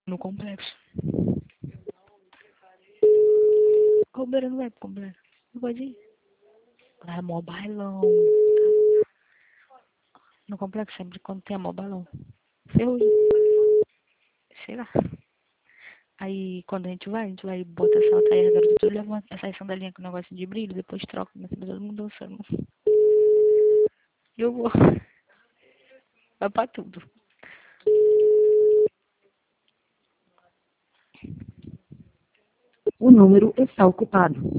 No complexo. Cobra não vai pro complexo. Não pode ir. Lá é mó bailão. No complexo sempre quando tem mó bailão. Ferrugem. Sei lá. Aí quando a gente vai bota essa saia, garota, tudo leva essa sandalinha com negócio de brilho, depois troca, mas todo mundo dançando. Eu vou. Vai pra tudo. O número está ocupado.